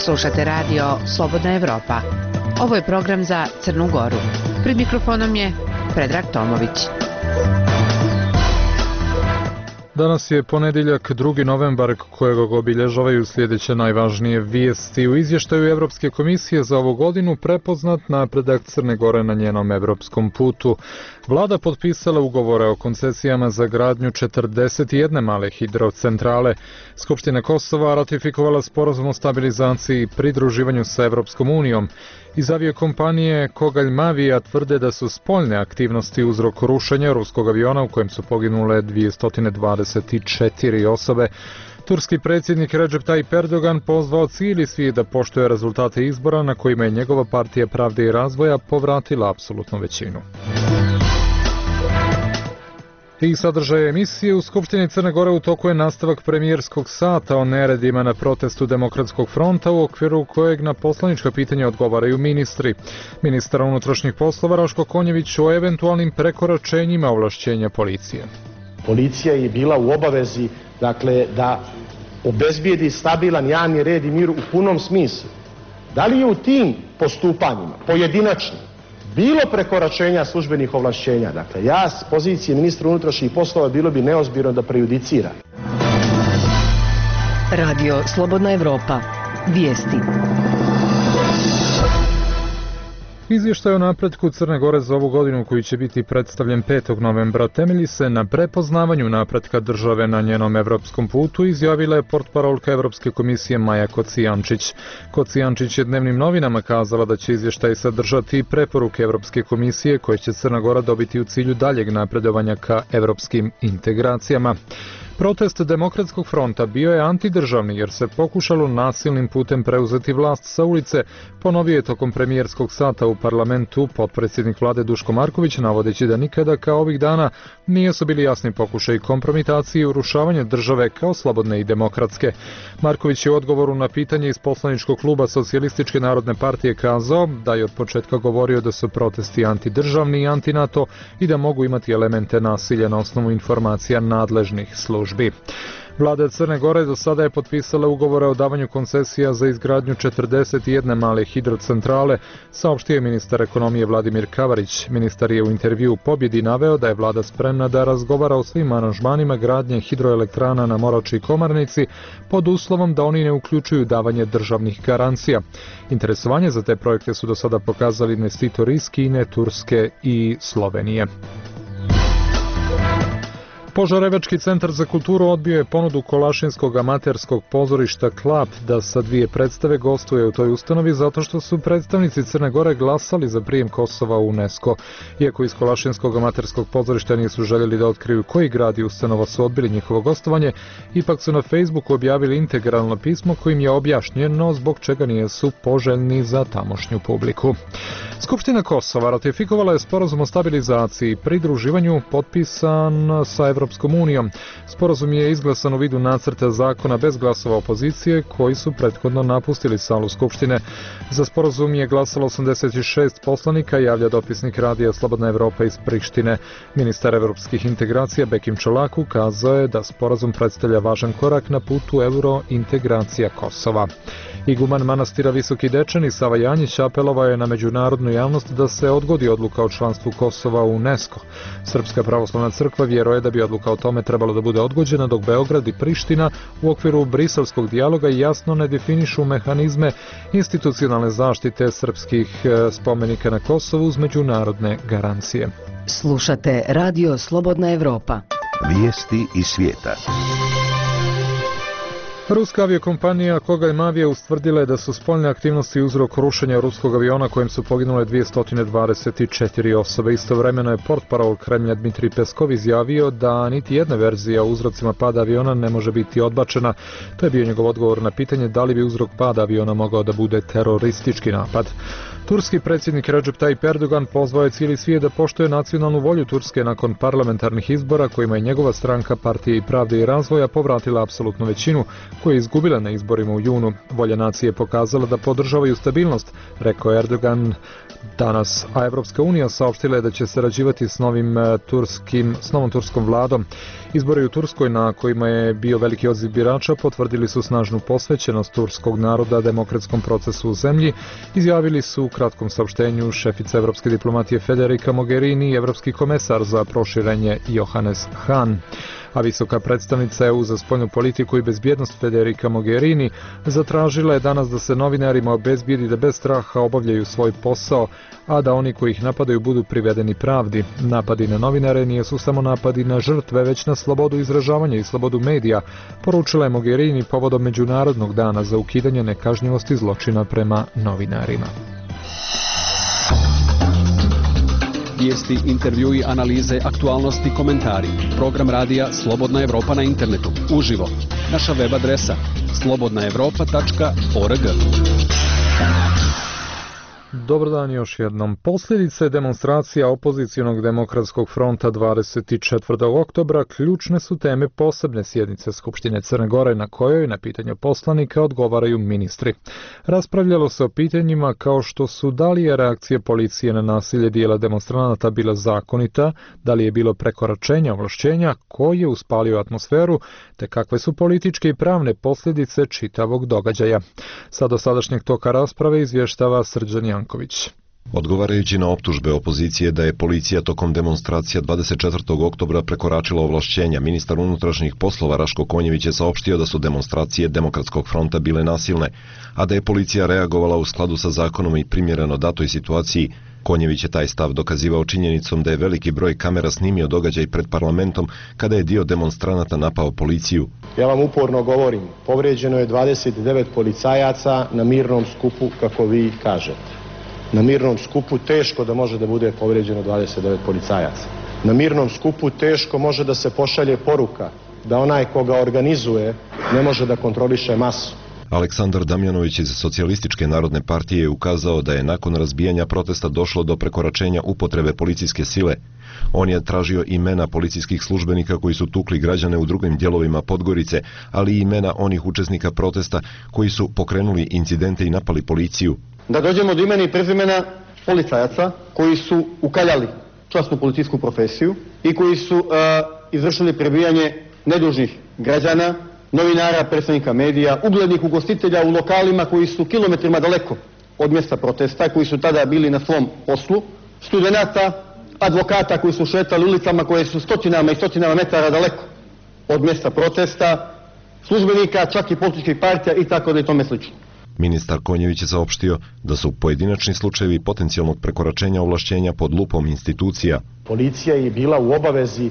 Slušate radio Slobodna Evropa. Ovo je program za Crnu Goru. Pred mikrofonom je Predrag Tomović. Danas je ponedjeljak, 2. novembar, kojeg obilježavaju sljedeće najvažnije vijesti. U izvještaju Evropske komisije za ovu godinu prepoznat napredak Crne Gore na njenom evropskom putu. Vlada potpisala ugovore o koncesijama za gradnju 41 male hidrocentrale. Skupština Kosova ratifikovala sporazum o stabilizaciji i pridruživanju sa Evropskom unijom. Iz aviokompanije Kogalj Mavija tvrde da su spoljne aktivnosti uzrok rušenja ruskog aviona u kojem su poginule 224 osobe. Turski predsjednik Recep Tayyip Erdogan pozvao cijeli svijet da poštuje rezultate izbora na kojima je njegova partija Pravde i razvoja povratila apsolutnu većinu. I sadržaj emisije: u Skupštini Crne Gore u toku je nastavak premijerskog sata o neredima na protestu Demokratskog fronta, u okviru kojeg na poslanička pitanja odgovaraju ministri. Ministar unutrašnjih poslova Raško Konjević o eventualnim prekoračenjima ovlašćenja policije. Policija je bila u obavezi, da obezbijedi stabilan javni red i mir u punom smislu. Da li je u tim postupanjima, pojedinačnim, bilo prekoračenja službenih ovlašćenja? Ja s pozicije ministra unutrašnjih poslova bilo bi neozbiljno da prejudicira. Radio Slobodna Evropa. Vijesti. Izvještaj o napretku Crne Gore za ovu godinu, koji će biti predstavljen 5. novembra, temelji se na prepoznavanju napretka države na njenom evropskom putu, izjavila je portparolka Evropske komisije Maja Kocijančić. Kocijančić je dnevnim novinama kazala da će izvještaj sadržati preporuke Evropske komisije koje će Crna Gora dobiti u cilju daljeg napredovanja ka evropskim integracijama. Protest Demokratskog fronta bio je antidržavni jer se pokušalo nasilnim putem preuzeti vlast sa ulice, ponovio je tokom premijerskog sata u parlamentu potpredsjednik vlade Duško Marković, navodeći da nikada kao ovih dana nisu bili jasni pokušaj kompromitacije i urušavanja države kao slobodne i demokratske. Marković je u odgovoru na pitanje iz poslaničkog kluba Socijalističke narodne partije kazao da je od početka govorio da su protesti antidržavni i antinato i da mogu imati elemente nasilja na osnovu informacija nadležnih službi. Vlada Crne Gore do sada je potpisala ugovore o davanju koncesija za izgradnju 41 male hidrocentrale, saopštio je ministar ekonomije Vladimir Kavarić. Ministar je u intervjuu u Pobjedi naveo da je vlada spremna da razgovara o svim aranžmanima gradnje hidroelektrana na Morači i Komarnici pod uslovom da oni ne uključuju davanje državnih garancija. Interesovanje za te projekte su do sada pokazali investitori iz Kine, Turske i Slovenije. Požarevački centar za kulturu odbio je ponudu Kolašinskog amaterskog pozorišta Klap da sa 2 predstave gostuje u toj ustanovi zato što su predstavnici Crne Gore glasali za prijem Kosova u UNESCO. Iako iz Kolašinskog amaterskog pozorišta nisu željeli da otkriju koji grad i ustanova su odbili njihovo gostovanje, ipak su na Facebooku objavili integralno pismo kojim je objašnjeno zbog čega nisu poželjni za tamošnju publiku. Skupština Kosova ratifikovala je sporazum o stabilizaciji i pridruživanju potpisan sa Evropskom unijom. Sporazum je izglasan u vidu nacrta zakona bez glasova opozicije koji su prethodno napustili salu Skupštine. Za sporazum je glasalo 86 poslanika, javlja dopisnik radija Slobodna Evropa iz Prištine. Ministar evropskih integracija Bekim Čolaku kazao je da sporazum predstavlja važan korak na putu eurointegracija Kosova. Iguman manastira Visoki Dečani Sava Janjić apelovao je na međunarodnu javnost da se odgodi odluka o članstvu Kosova u UNESCO. Srpska pravoslavna crkva vjeruje da bi odluka o tome trebalo da bude odgođena dok Beograd i Priština u okviru briselskog dijaloga jasno ne definišu mehanizme institucionalne zaštite srpskih spomenika na Kosovu uz međunarodne garancije. Slušate Radio Slobodna Evropa. Vijesti iz svijeta. Ruska aviokompanija Kogalj Mavija ustvrdila je da su spoljne aktivnosti uzrok rušenja ruskog aviona kojim su poginule 224 osobe. Istovremeno je portparol Kremlja Dmitrij Peskov izjavio da niti jedna verzija o uzrocima pada aviona ne može biti odbačena. To je bio njegov odgovor na pitanje da li bi uzrok pada aviona mogao da bude teroristički napad. Turski predsjednik Recep Tayyip Erdogan pozvao je cijeli svijet da poštuje nacionalnu volju Turske nakon parlamentarnih izbora kojima je njegova stranka Partije i Pravde i razvoja povratila apsolutnu većinu, koje je izgubila na izborima u junu. Volja nacije je pokazala da podržavaju stabilnost, rekao Erdogan danas, a Evropska unija saopštila je da će sarađivati s novom turskom vladom. Izbori u Turskoj, na kojima je bio veliki odziv birača, potvrdili su snažnu posvećenost turskog naroda demokratskom procesu u zemlji, izjavili su u kratkom saopštenju šefica evropske diplomatije Federica Mogherini i evropski komesar za proširenje Johannes Hahn. A visoka predstavnica EU za spoljnu politiku i bezbjednost Federica Mogherini zatražila je danas da se novinarima obezbijedi da bez straha obavljaju svoj posao, a da oni koji ih napadaju budu privedeni pravdi. Napadi na novinare nisu samo napadi na žrtve, već na slobodu izražavanja i slobodu medija, poručila je Mogherini povodom Međunarodnog dana za ukidanje nekažnjivosti zločina prema novinarima. Vijesti, intervjui, analize, aktualnosti, komentari. Program radija Slobodna Evropa na internetu. Uživo. Naša web adresa slobodnaevropa.org. Dobar dan još jednom. Posljedice demonstracija opozicionog demokratskog fronta 24. oktobra ključne su teme posebne sjednice Skupštine Crne Gore na kojoj na pitanje poslanika odgovaraju ministri. Raspravljalo se o pitanjima kao što su da li je reakcija policije na nasilje dijela demonstranata bila zakonita, da li je bilo prekoračenja ovlašćenja, ko je uspalio atmosferu, te kakve su političke i pravne posljedice čitavog događaja. Sa dosadašnjeg toka rasprave izvještava Srđan Janković. Odgovarajući na optužbe opozicije da je policija tokom demonstracija 24. oktobra prekoračila ovlašćenja, ministar unutrašnjih poslova Raško Konjević je saopštio da su demonstracije Demokratskog fronta bile nasilne, a da je policija reagovala u skladu sa zakonom i primjereno datoj situaciji. Konjević je taj stav dokazivao činjenicom da je veliki broj kamera snimio događaj pred parlamentom kada je dio demonstranata napao policiju. Ja vam uporno govorim, povrijeđeno je 29 policajaca na mirnom skupu, kako vi kažete. Na mirnom skupu teško da može da bude povrijeđeno 29 policajaca. Na mirnom skupu teško može da se pošalje poruka da onaj koga organizuje ne može da kontroliše masu. Aleksandar Damjanović iz Socijalističke narodne partije je ukazao da je nakon razbijanja protesta došlo do prekoračenja upotrebe policijske sile. On je tražio imena policijskih službenika koji su tukli građane u drugim dijelovima Podgorice, ali i imena onih učesnika protesta koji su pokrenuli incidente i napali policiju. Da dođemo do imena i prezimena policajaca koji su ukaljali časnu policijsku profesiju i koji su izvršili prebijanje nedužnih građana, novinara, predstavnika medija, uglednih ugostitelja u lokalima koji su kilometrima daleko od mjesta protesta, koji su tada bili na svom poslu, studenata, advokata koji su šetali ulicama koje su stotinama i stotinama metara daleko od mjesta protesta, službenika, čak i političkih partija i tako da i tome slično. Ministar Konjević je saopštio da su pojedinačni slučajevi potencijalnog prekoračenja ovlašćenja pod lupom institucija. Policija je bila u obavezi,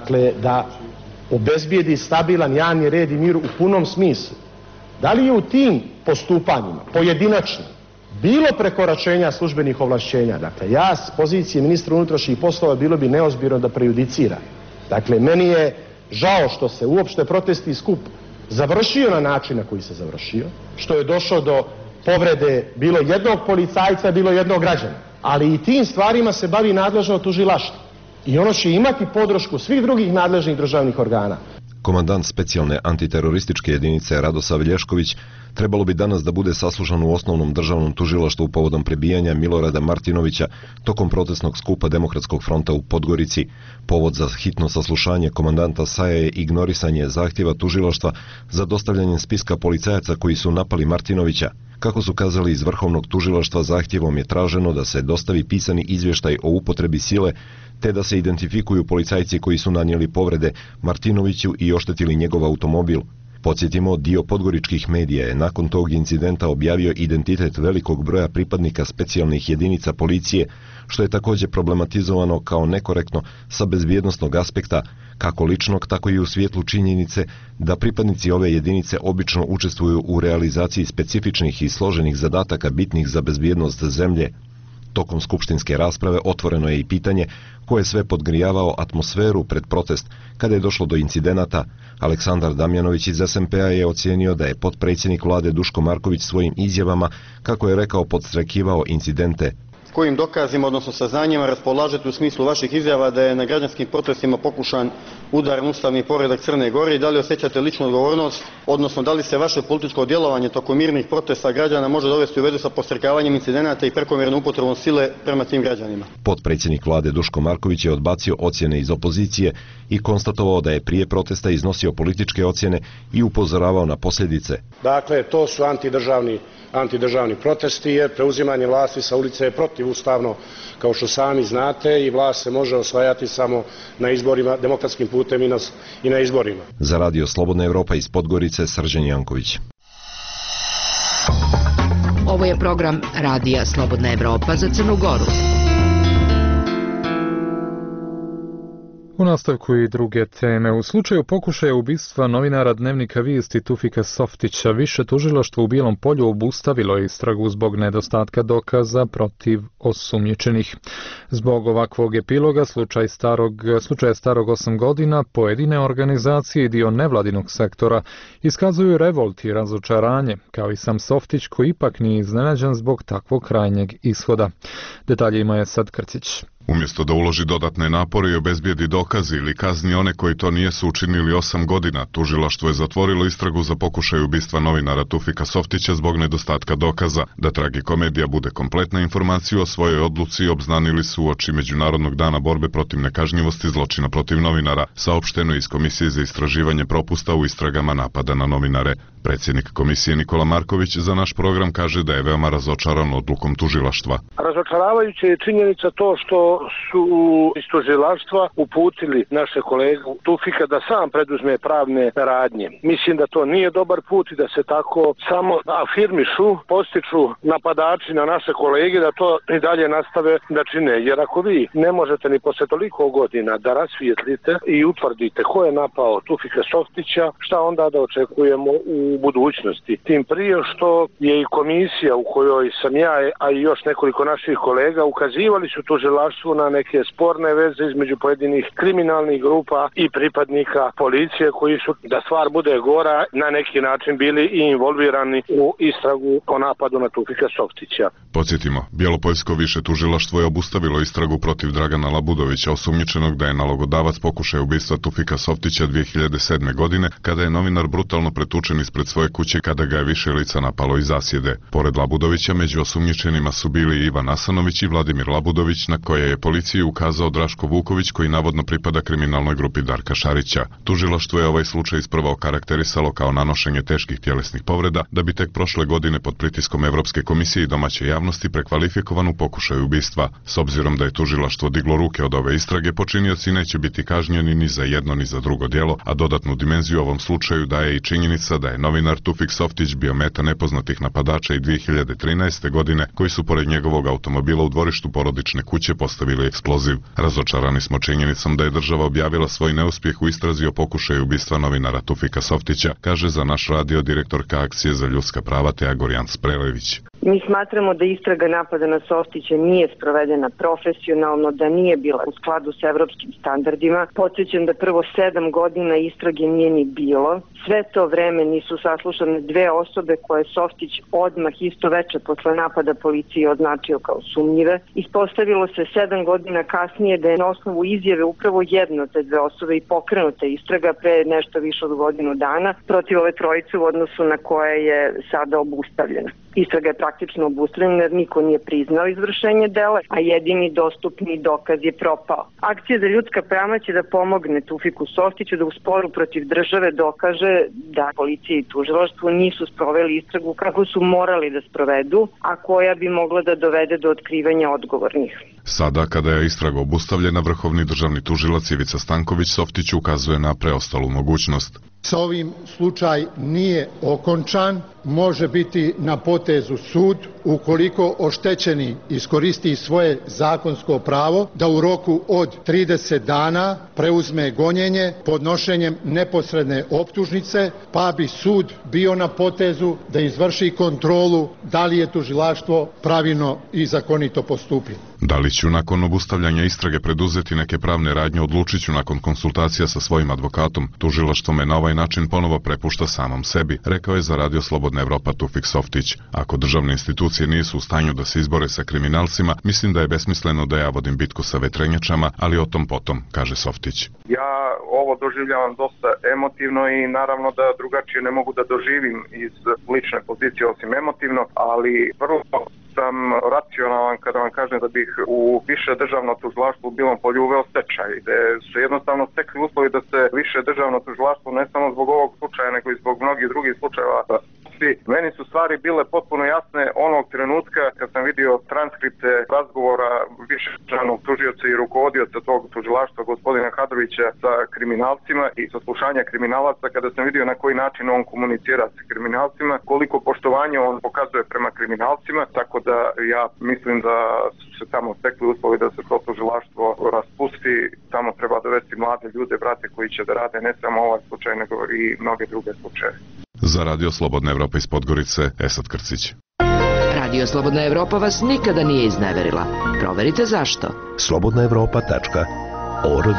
da obezbijedi stabilan javni red i mir u punom smislu. Da li je u tim postupanjima, pojedinačno, bilo prekoračenja službenih ovlašćenja? Ja s pozicije ministra unutrašnjih poslova bilo bi neozbiljno da prejudicira. Meni je žao što se uopšte protesti i skup završio na način na koji se završio, što je došlo do povrede bilo jednog policajca, bilo jednog građana. Ali i tim stvarima se bavi nadležno tužilaštvo. I ono će imati podršku svih drugih nadležnih državnih organa. Komandant specijalne antiterorističke jedinice Radosav Lješković trebalo bi danas da bude saslušan u osnovnom državnom tužilaštvu povodom prebijanja Milorada Martinovića tokom protestnog skupa Demokratskog fronta u Podgorici. Povod za hitno saslušanje komandanta Saja je ignorisanje zahtjeva tužilaštva za dostavljanje spiska policajaca koji su napali Martinovića. Kako su kazali iz Vrhovnog tužilaštva, zahtjevom je traženo da se dostavi pisani izvještaj o upotrebi sile, te da se identifikuju policajci koji su nanijeli povrede Martinoviću i oštetili njegov automobil. Podsjetimo, dio podgoričkih medija je nakon tog incidenta objavio identitet velikog broja pripadnika specijalnih jedinica policije, što je također problematizovano kao nekorektno sa bezbjednosnog aspekta, kako ličnog, tako i u svjetlu činjenice da pripadnici ove jedinice obično učestvuju u realizaciji specifičnih i složenih zadataka bitnih za bezbjednost zemlje. Tokom skupštinske rasprave otvoreno je i pitanje ko je sve podgrijavao atmosferu pred protest kada je došlo do incidenata. Aleksandar Damjanović iz SMP-a je ocijenio da je potpredsjednik vlade Duško Marković svojim izjavama, kako je rekao, podstrekivao incidente. kojim dokazima, odnosno saznanjima raspolažete u smislu vaših izjava da je na građanskim protestima pokušan udar na ustavni poredak Crne Gore i da li osjećate ličnu odgovornost, odnosno da li se vaše političko djelovanje tokom mirnih protesta građana može dovesti u vezu sa podstrekavanjem incidenata i prekomjernom upotrebom sile prema tim građanima? Potpredsjednik vlade Duško Marković je odbacio ocjene iz opozicije i konstatovao da je prije protesta iznosio političke ocjene i upozoravao na posljedice. Dakle, to su antidržavni protesti jer preuzimanje vlasti sa ulice je protivustavno, kao što sami znate, i vlast se može osvajati samo na izborima, demokratskim putem i na izborima. Za Radio Slobodna Evropa iz Podgorice, Srđan Janković. Ovo je program Radija Slobodna Evropa za Crnu Goru. U nastavku i druge teme. U slučaju pokušaja ubistva novinara Dnevnika Vijesti Tufika Softića, više tužilaštvo u Bijelom Polju obustavilo istragu zbog nedostatka dokaza protiv osumnjičenih. Zbog ovakvog epiloga slučaja starog 8 godina, pojedine organizacije i dio nevladinog sektora iskazuju revolt i razočaranje, kao i sam Softić koji ipak nije iznenađen zbog takvog krajnjeg ishoda. Detaljima je Sad Krcić. Umjesto da uloži dodatne napore i obezbijedi dokazi ili kazni one koji to nijesu učinili 8 godina, tužilaštvo je zatvorilo istragu za pokušaj ubistva novinara Tufika Softića zbog nedostatka dokaza. Da tragikomedija bude kompletna, informaciju o svojoj odluci obznanili su uoči Međunarodnog dana borbe protiv nekažnjivosti zločina protiv novinara, saopšteno iz Komisije za istraživanje propusta u istragama napada na novinare. Predsjednik komisije Nikola Marković za naš program kaže da je veoma razočaran odlukom tužilaštva. Razočaravajuće je činjenica to što su iz tužilaštva uputili naše kolegu Tufika da sam preduzme pravne radnje. Mislim da to nije dobar put i da se tako samo afirmišu, postiču napadači na naše kolege da to i dalje nastave da čine. Jer ako vi ne možete ni posle toliko godina da rasvijetlite i utvrdite ko je napao Tufika Softića, šta onda da očekujemo u budućnosti? Tim prije što je i komisija u kojoj sam ja, a i još nekoliko naših kolega ukazivali su tužilaštvu na neke sporne veze između pojedinih kriminalnih grupa i pripadnika policije koji su, da stvar bude gora, na neki način bili i involvirani u istragu o napadu na Tufika Softića. Podsjetimo, Bjelopoljsko više tužilaštvo je obustavilo istragu protiv Dragana Labudovića, osumnjičenog da je nalogodavac pokušaja ubistva Tufika Softića 2007. godine, kada je novinar brutalno pretučen ispred svoje kuće kada ga je više lica napalo iz zasjede. Pored Labudovića, među osumnjičenima su bili Ivan Asanović i Vladimir Labudović, na koje je policiji ukazao Draško Vuković, koji navodno pripada kriminalnoj grupi Darka Šarića. Tužilaštvo je ovaj slučaj isprva okarakterisalo kao nanošenje teških tjelesnih povreda, da bi tek prošle godine pod pritiskom Evropske komisije i domaće javnosti prekvalifikovan u pokušaju ubistva. S obzirom da je tužilaštvo diglo ruke od ove istrage, počinioci neće biti kažnjeni ni za jedno ni za drugo djelo, a dodatnu dimenziju ovom slučaju daje i činjenica da je novinar Tufik Softić bio meta nepoznatih napadača i 2013. godine, koji su pored njegovog automobila u dvorištu porodične kuće postavili eksploziv. Razočarani smo činjenicom da je država objavila svoj neuspjeh u istrazi o pokušaju ubistva novinara Tufika Softića, kaže za naš radio direktorka Akcije za ljudska prava Teja Gorjan-Sprelević. Mi smatramo da istraga napada na Softića nije sprovedena profesionalno, da nije bila u skladu sa evropskim standardima. Podsjećam da prvo 7 godina istrage nije ni bilo. Sve to vreme nisu saslušane dve osobe koje Softić odmah isto veče posle napada policije označio kao sumnjive. Ispostavilo se 7 godina kasnije da je na osnovu izjave upravo jedna od te dve osobe i pokrenuta istraga pre nešto više od godinu dana protiv ove trojice u odnosu na koje je sada obustavljena. Istraga je praktično obustavljena jer niko nije priznao izvršenje dela, a jedini dostupni dokaz je propao. Akcija za ljudska prava će da pomogne Tufiku Softiću da u sporu protiv države dokaže da policija i tužilaštvo nisu sproveli istragu kako su morali da sprovedu, a koja bi mogla da dovede do otkrivanja odgovornih. Sada, kada je istraga obustavljena, vrhovni državni tužilac Ivica Stanković Softiću ukazuje na preostalu mogućnost. Sa ovim slučaj nije okončan, može biti na potezu sud ukoliko oštećeni iskoristi svoje zakonsko pravo da u roku od 30 dana preuzme gonjenje podnošenjem neposredne optužnice, pa bi sud bio na potezu da izvrši kontrolu da li je tužilaštvo pravilno i zakonito postupilo. Da li ću nakon obustavljanja istrage preduzeti neke pravne radnje, odlučit ću nakon konsultacija sa svojim advokatom. Tužilaštvo me na ovaj način ponovo prepušta samom sebi, rekao je za Radio Slobodna Evropa Tufik Softić. Ako državne institucije nisu u stanju da se izbore sa kriminalcima, mislim da je besmisleno da ja vodim bitku sa vetrenjačama, ali o tom potom, kaže Softić. Ja ovo doživljavam dosta emotivno i naravno da drugačije ne mogu da doživim iz lične pozicije osim emotivno, ali vrlo sam racionalan kada vam kažem da bih u više državno tužilaštvo u Bilom Polju uveo stečaj, gde su jednostavno stekli uslovi da se više državno tužilaštvo ne samo zbog ovog slučaja nego i zbog mnogih drugih slučajeva. Meni su stvari bile potpuno jasne onog trenutka kad sam vidio transkripte razgovora više državnog tužioca i rukovodioca tog tužilaštva gospodina Hadrovića sa kriminalcima i saslušanja kriminalaca, kada sam vidio na koji način on komunicira sa kriminalcima, koliko poštovanja on pokazuje prema kriminalcima, tako da ja mislim da su se tamo stekli uslovi da se to tužilaštvo raspusti. Tamo treba dovesti mlade ljude, brate, koji će da rade ne samo ovaj slučaj, nego i mnoge druge slučaje. Za Radio Slobodna Evropa iz Podgorice, Esad Krcić. Radio Slobodna Evropa vas nikada nije izneverila. Proverite zašto. slobodnaevropa.org.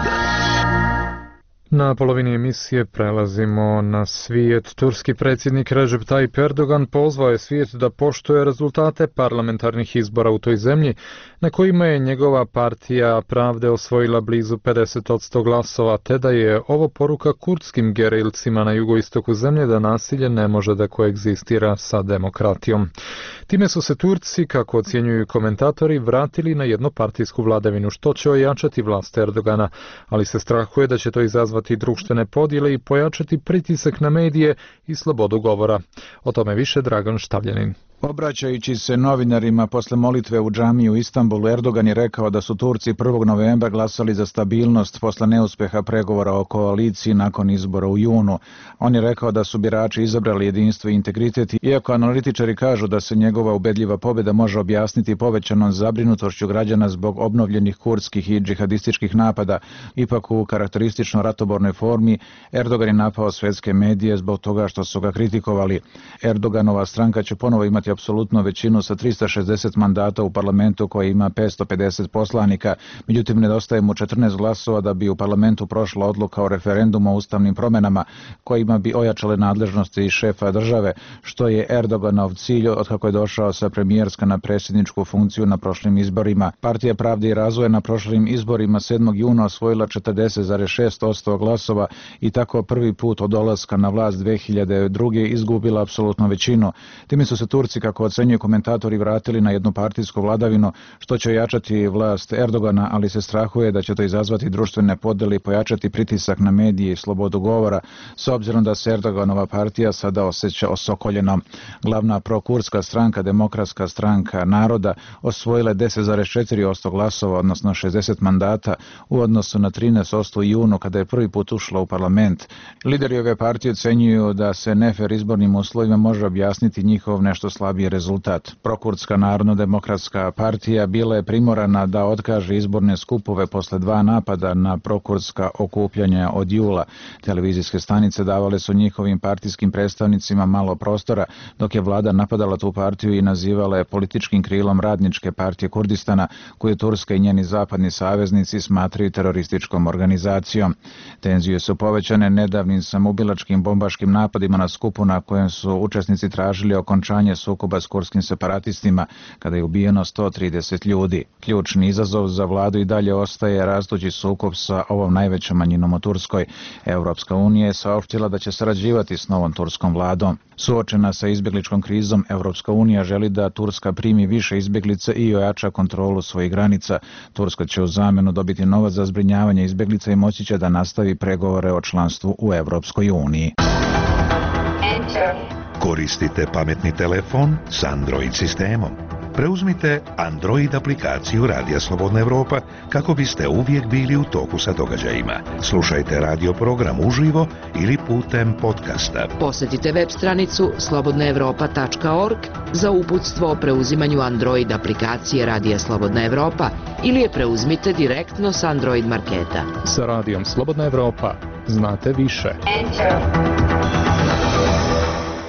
Na polovini emisije prelazimo na svijet. Turski predsjednik Recep Tayyip Erdogan pozvao je svijet da poštuje rezultate parlamentarnih izbora u toj zemlji, na kojima je njegova partija Pravde osvojila blizu 50% glasova, te da je ovo poruka kurdskim gerilcima na jugoistoku zemlje da nasilje ne može da koegzistira sa demokratijom. Time su se Turci, kako ocjenjuju komentatori, vratili na jednopartijsku vladavinu, što će ojačati vlast Erdogana, ali se strahuje da će to izazvati društvene podjele i pojačati pritisak na medije i slobodu govora. O tome više Dragan Štavljanin. Obraćajući se novinarima posle molitve u džamiji u Istanbulu, Erdogan je rekao da su Turci 1. novembra glasali za stabilnost posle neuspeha pregovora o koaliciji nakon izbora u junu. On je rekao da su birači izabrali jedinstvo i integritet, iako analitičari kažu da se njegova ubedljiva pobjeda može objasniti povećanom zabrinutošću građana zbog obnovljenih kurdskih i džihadističkih napada. Ipak u karakteristično ratobornoj formi Erdogan je napao svetske medije zbog toga što su ga kritikovali. Erdoganova stranka će ponovo imati apsolutnu većinu sa 360 mandata u parlamentu koji ima 550 poslanika, međutim nedostaje mu 14 glasova da bi u parlamentu prošla odluka o referendumu o ustavnim promenama kojima bi ojačale nadležnosti šefa države, što je Erdoganov cilj otkako je došao sa premijerska na predsjedničku funkciju na prošlim izborima. Partija Pravde i razvoja na prošlim izborima 7. juna osvojila 40,6% glasova i tako prvi put od dolaska na vlast 2002. izgubila apsolutnu većinu. Time su se Turci, kako ocenjuju komentatori, vratili na jednopartijsku vladavinu, što će ojačati vlast Erdogana, ali se strahuje da će to izazvati društvene podjele i pojačati pritisak na medije i slobodu govora, s obzirom da se Erdoganova partija sada osjeća osokoljeno. Glavna prokurdska stranka, Demokratska stranka naroda, osvojila je 10,4% glasova, odnosno 60 mandata, u odnosu na 13% u junu, kada je prvi put ušla u parlament. Lideri ove partije ocenjuju da se nefer izbornim uslovima može objasniti njihov nešto slabiji rezultat. Prokurdska narodno-demokratska partija bila je primorana da otkaže izborne skupove posle 2 napada na prokurdska okupljanja od jula. Televizijske stanice davale su njihovim partijskim predstavnicima malo prostora, dok je vlada napadala tu partiju i nazivala je političkim krilom radničke partije Kurdistana, koju Turska i njeni zapadni saveznici smatraju terorističkom organizacijom. Tenzije su povećane nedavnim samoubilačkim bombaškim napadima na skupu na kojem su učesnici tražili okončanje sukoba s kurskim separatistima, kada je ubijeno 130 ljudi. Ključni izazov za vladu i dalje ostaje rastući sukob sa ovom najvećom manjinom u Turskoj. Europska unija je saopštila da će sarađivati s novom turskom vladom. Suočena sa izbjegličkom krizom, Europska unija želi da Turska primi više izbjeglica i ojača kontrolu svojih granica. Turska će u zamenu dobiti novac za zbrinjavanje izbjeglica i moći će da nastavi pregovore o članstvu u Europskoj uniji. Koristite pametni telefon s Android sistemom. Preuzmite Android aplikaciju Radija Slobodna Evropa kako biste uvijek bili u toku sa događajima. Slušajte radio program uživo ili putem podcasta. Posjetite web stranicu slobodnaevropa.org za uputstvo o preuzimanju Android aplikacije Radija Slobodna Evropa ili je preuzmite direktno s Android marketa. Sa Radijom Slobodna Evropa znate više.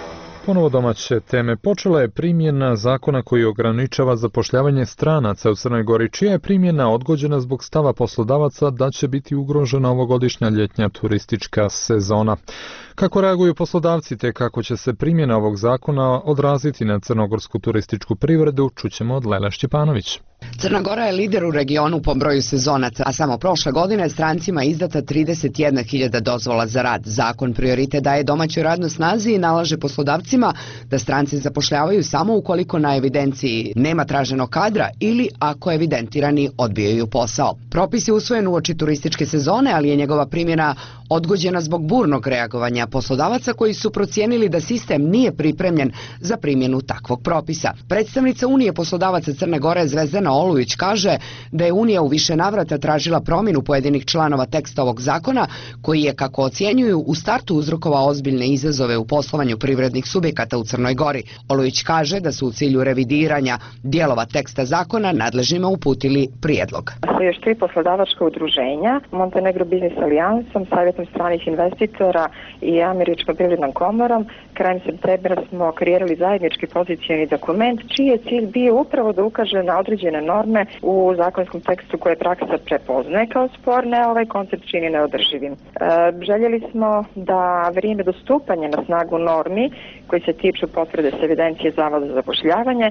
Ponovo domaće teme. Počela je primjena zakona koji ograničava zapošljavanje stranaca u Crnoj Gori, čija je primjena odgođena zbog stava poslodavaca da će biti ugrožena ovogodišnja ljetnja turistička sezona. Kako reaguju poslodavci te kako će se primjena ovog zakona odraziti na crnogorsku turističku privredu, čućemo od Lele Šćepanović. Crna Gora je lider u regionu po broju sezonaca, a samo prošle godine strancima je izdata 31.000 dozvola za rad. Zakon prioritet daje domaćoj radnoj snazi i nalaže poslodavcima da stranci zapošljavaju samo ukoliko na evidenciji nema traženog kadra ili ako evidentirani odbijaju posao. Propis je usvojen uoči turističke sezone, ali je njegova primjena odgođena zbog burnog reagovanja poslodavaca koji su procijenili da sistem nije pripremljen za primjenu takvog propisa. Predstavnica Unije poslodavaca Crne Gore Zvezdana Olujić kaže da je Unija u više navrata tražila promjenu pojedinih članova teksta ovog zakona, koji je, kako ocjenjuju, u startu uzrokovao ozbiljne izazove u poslovanju privrednih subjekata u Crnoj Gori. Olujić kaže da su u cilju revidiranja dijelova teksta zakona nadležnima uputili prijedlog. Još 3 poslodavačka udruženja, Montenegro Business Alijansom, Savjetom stranih investitora i Američkom privrednom komorom, krajem septembra smo kreirali zajednički pozicijeni dokument, čiji je cilj bio upravo da ukaže na određene norme u zakonskom tekstu koje praksa prepoznaje kao sporne, ovaj koncept čini neodrživim. Željeli smo da vrijeme dostupanja na snagu normi koji se tiču potvrde s evidencije Zavoda za zapošljavanje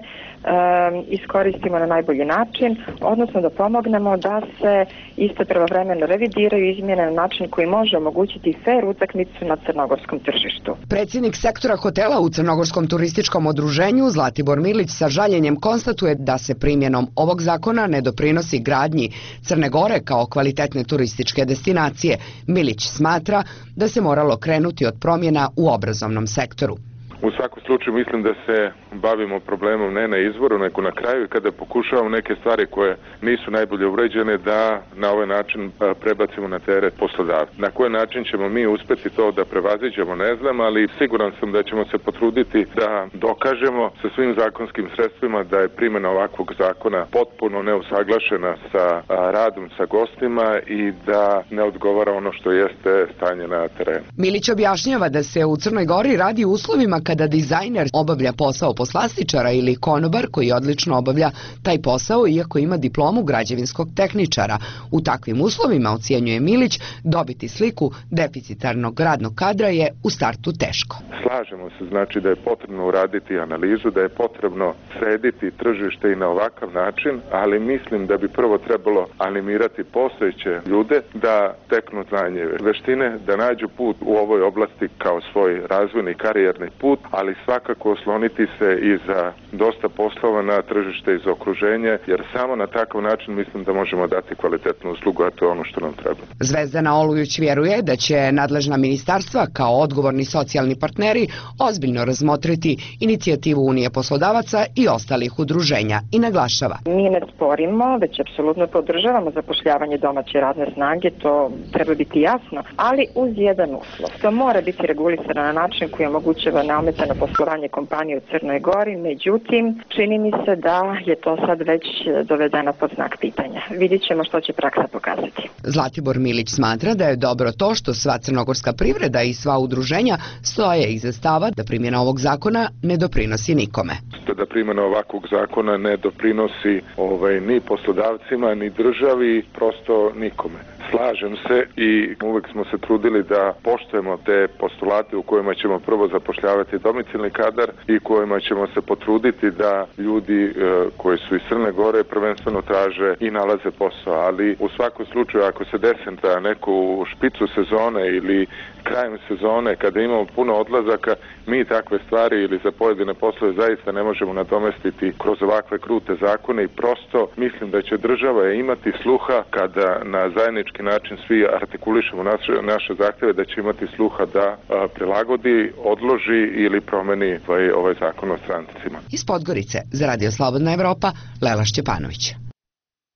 iskoristimo na najbolji način, odnosno da pomognemo da se iste pravovremeno revidiraju i izmjene na način koji može omogućiti fer utakmicu na crnogorskom tržištu. Predsjednik sektora hotela u Crnogorskom turističkom udruženju Zlatibor Milić sa žaljenjem konstatuje da se primjenom ovog zakona ne doprinosi gradnji Crne Gore kao kvalitetne turističke destinacije. Milić smatra da se moralo krenuti od promjena u obrazovnom sektoru. U svakom slučaju mislim da se bavimo problemom ne na izvoru, nego na kraju, kada pokušavamo neke stvari koje nisu najbolje uređene da na ovaj način prebacimo na teret poslodavca. Na koji način ćemo mi uspjeti to da prevaziđemo, ne znam, ali siguran sam da ćemo se potruditi da dokažemo sa svim zakonskim sredstvima da je primjena ovakvog zakona potpuno neusaglašena sa radom, sa gostima i da ne odgovara ono što jeste stanje na terenu. Milić objašnjava da se u Crnoj Gori radi u uslovima kada dizajner obavlja posao poslastičara ili konobar koji odlično obavlja taj posao iako ima diplomu građevinskog tehničara. U takvim uslovima, ocjenjuje Milić, dobiti sliku deficitarnog radnog kadra je u startu teško. Slažemo se, znači da je potrebno uraditi analizu, da je potrebno srediti tržište i na ovakav način, ali mislim da bi prvo trebalo animirati postojeće ljude da teknu znanje, veštine, da nađu put u ovoj oblasti kao svoj razvojni karijerni put, ali svakako osloniti se i za dosta poslova na tržište iz okruženja, jer samo na takav način mislim da možemo dati kvalitetnu uslugu, a to je ono što nam treba. Zvezdana Olujić vjeruje da će nadležna ministarstva kao odgovorni socijalni partneri ozbiljno razmotriti inicijativu Unije poslodavaca i ostalih udruženja i naglašava. Mi ne sporimo, već apsolutno podržavamo zapošljavanje domaće radne snage, to treba biti jasno, ali uz jedan uslov. To mora biti regulisano na način koji omogućava neometano poslovanje kompanije u Crnoj Gori, međutim, čini mi se da je to sad već dovedeno pod znak pitanja. Vidjet ćemo što će praksa pokazati. Zlatibor Milić smatra da je dobro to što sva crnogorska privreda i sva udruženja stoje iza stava da primjena ovog zakona ne doprinosi nikome. Da primjena ovakvog zakona ne doprinosi ni poslodavcima, ni državi, prosto nikome. Slažem se i uvek smo se trudili da poštujemo te postulate u kojima ćemo prvo zapošljavati domicilni kadar i kojima ćemo se potruditi da ljudi koji su iz Crne Gore prvenstveno traže i nalaze posao, ali u svakom slučaju ako se desi da neku špicu sezone ili krajem sezone kada imamo puno odlazaka, mi takve stvari ili za pojedine poslove zaista ne možemo nadomestiti kroz ovakve krute zakone i prosto mislim da će država imati sluha kada na zajednički način svi artikulišemo naše zahtjeve, da će imati sluha da prilagodi, odloži ili promeni ovaj zakon o strancima. Iz Podgorice za Radio Slobodna Evropa, Lela Šćepanović.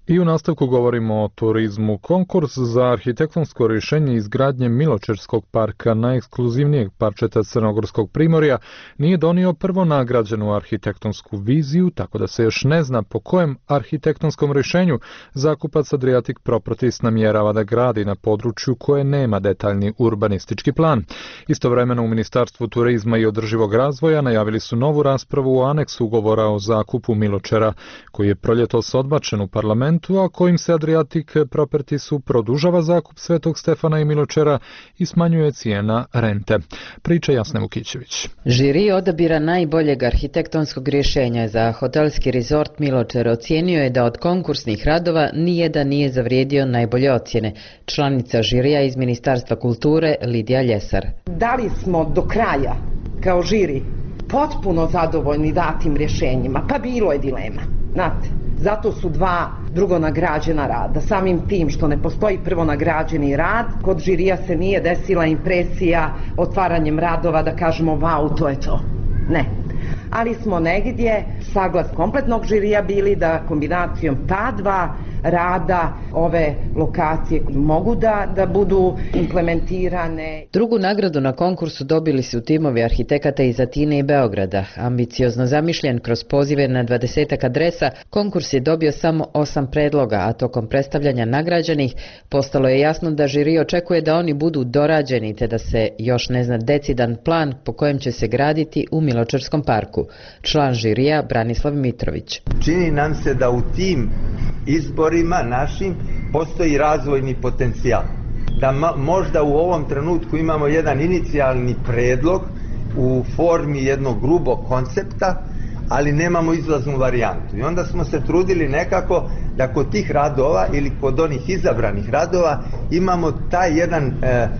I u nastavku govorimo o turizmu. Konkurs za arhitektonsko rješenje izgradnje Miločerskog parka, najekskluzivnijeg parčeta Crnogorskog primorja, nije donio prvo nagrađenu arhitektonsku viziju, tako da se još ne zna po kojem arhitektonskom rješenju zakupac Adriatic Properties namjerava da gradi na području koje nema detaljni urbanistički plan. Istovremeno u Ministarstvu turizma i održivog razvoja najavili su novu raspravu o aneksu ugovora o zakupu Miločera, koji je proljetos odbačen u parlamentu, a kojim se Adriatic Propertiesu produžava zakup Svetog Stefana i Miločera i smanjuje cijena rente. Priča Jasne Vukićević. Žiri odabira najboljeg arhitektonskog rješenja za hotelski rezort Miločer ocijenio je da od konkursnih radova nijedan nije zavrijedio najbolje ocjene. Članica žirija iz Ministarstva kulture Lidija Ljesar. Da li smo do kraja kao žiri potpuno zadovoljni datim rješenjima? Pa bilo je dilema. Znate, zato su dva drugonagrađena rada. Samim tim što ne postoji prvonagrađeni rad, kod žirija se nije desila impresija otvaranjem radova da kažemo vau, to je to. Ne. Ali smo negdje saglas kompletnog žirija bili da kombinacijom ta dva rada ove lokacije mogu da budu implementirane. Drugu nagradu na konkursu dobili su timovi arhitekata iz Atine i Beograda. Ambiciozno zamišljen kroz pozive na 20 adresa, konkurs je dobio samo 8 predloga, a tokom predstavljanja nagrađenih postalo je jasno da žiri očekuje da oni budu dorađeni te da se još ne zna decidan plan po kojem će se graditi u Miločerskom parku. Član žirija Branislav Mitrović. Čini nam se da u tim izborima našim postoji razvojni potencijal. Da možda u ovom trenutku imamo jedan inicijalni predlog u formi jednog grubog koncepta, ali nemamo izlaznu varijantu. I onda smo se trudili nekako da kod tih radova ili kod onih izabranih radova imamo taj jedan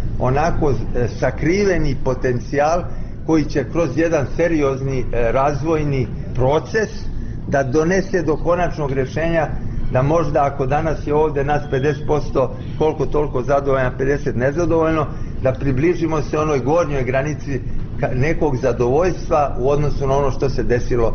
onako sakriveni potencijal koji će kroz jedan seriozni razvojni proces da donese do konačnog rješenja da možda ako danas je ovdje nas 50% koliko toliko zadovoljno, 50 nezadovoljno, da približimo se onoj gornjoj granici nekog zadovoljstva u odnosu na ono što se desilo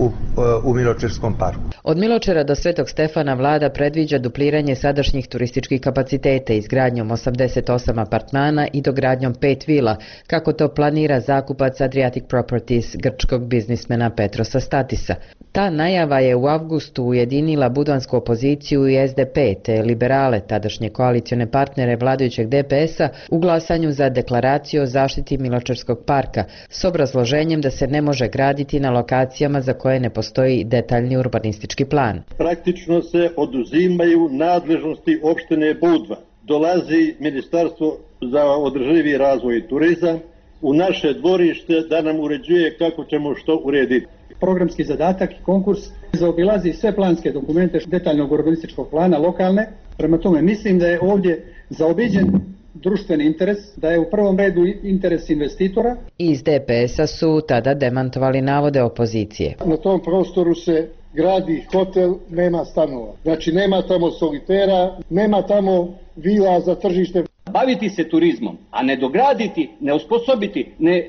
u Miločerskom parku. Od Miločera do Svetog Stefana vlada predviđa dupliranje sadašnjih turističkih kapaciteta izgradnjom 88 apartmana i dogradnjom 5 vila, kako to planira zakupac Adriatic Properties grčkog biznismena Petrosa Statisa. Ta najava je u avgustu ujedinila budvansku opoziciju i SDP te liberale, tadašnje koalicione partnere vladajućeg DPS-a, u glasanju za deklaraciju o zaštiti Miločerskog parka s obrazloženjem da se ne može graditi na lokacijama za koje ne postoji detaljni urbanistički plan. Praktično se oduzimaju nadležnosti opštine Budva. Dolazi Ministarstvo za održivi razvoj i turizam u naše dvorište da nam uređuje kako ćemo što urediti. Programski zadatak i konkurs zaobilazi sve planske dokumente detaljnog urbanističkog plana lokalne. Prema tome mislim da je ovdje zaobiđen društveni interes, da je u prvom redu interes investitora. Iz DPS-a su tada demantovali navode opozicije. Na tom prostoru se gradi hotel, nema stanova. Znači nema tamo solitera, nema tamo vila za tržište. Baviti se turizmom, a ne dograditi, ne osposobiti, ne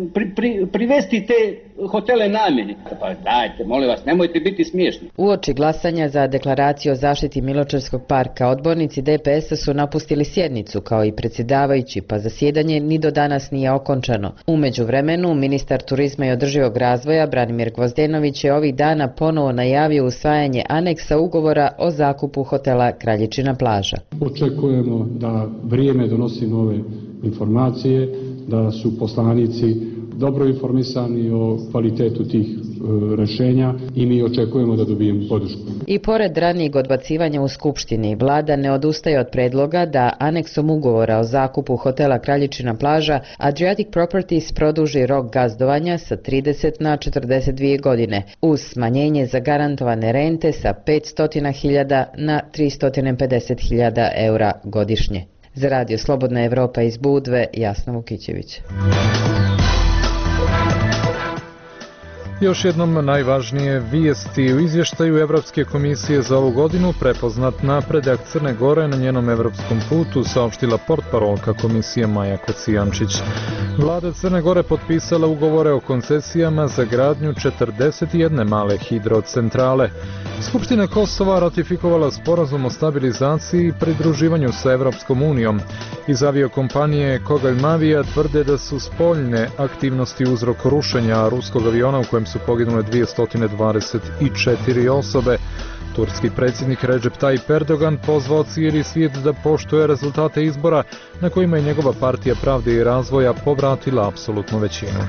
privesti te hotele namjeni. Pa dajte, molim vas, nemojte biti smiješni. Uoči glasanja za deklaraciju o zaštiti Miločerskog parka, odbornici DPS-a su napustili sjednicu kao i predsjedavajući, pa zasjedanje ni do danas nije okončano. U međuvremenu, ministar turizma i održivog razvoja Branimir Gvozdenović je ovih dana ponovo najavio usvajanje aneksa ugovora o zakupu hotela Kraljičina plaža. Očekujemo da vrijeme donosi nove informacije, da su poslanici dobro informisani o kvalitetu tih rješenja i mi očekujemo da dobijemo podršku. I pored ranijeg odbacivanja u Skupštini, vlada ne odustaje od predloga da aneksom ugovora o zakupu hotela Kraljičina plaža Adriatic Properties produži rok gazdovanja sa 30 na 42 godine, uz smanjenje zagarantovane rente sa 500.000 na 350.000 eura godišnje. Za Radio Slobodna Evropa iz Budve, Jasna Vukićević. Još jednom najvažnije vijesti u izvještaju Evropske komisije za ovu godinu prepoznat napredak Crne Gore na njenom evropskom putu, saopštila portparolka komisije Maja Kocijančić. Vlada Crne Gore potpisala ugovore o koncesijama za gradnju 41 male hidrocentrale. Skupština Kosova ratifikovala sporazum o stabilizaciji i pridruživanju sa Evropskom unijom. Iz aviokompanije Kogalj Mavija tvrde da su spoljne aktivnosti uzrok rušenja ruskog aviona u kojem su poginule 224 osobe. Turski predsjednik Recep Tayyip Erdogan pozvao cijeli svijet da poštuje rezultate izbora na kojima je njegova partija Pravde i razvoja povratila apsolutnu većinu.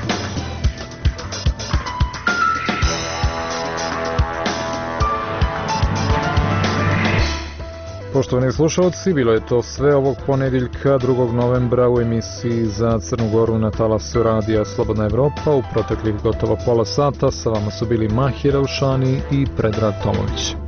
Poštovani slušalci, bilo je to sve ovog ponedjeljka 2. novembra u emisiji za Crnu Goru na talasu Radija Slobodna Evropa. U proteklih gotovo pola sata sa vama su bili Mahir Elšani i Predrag Tomović.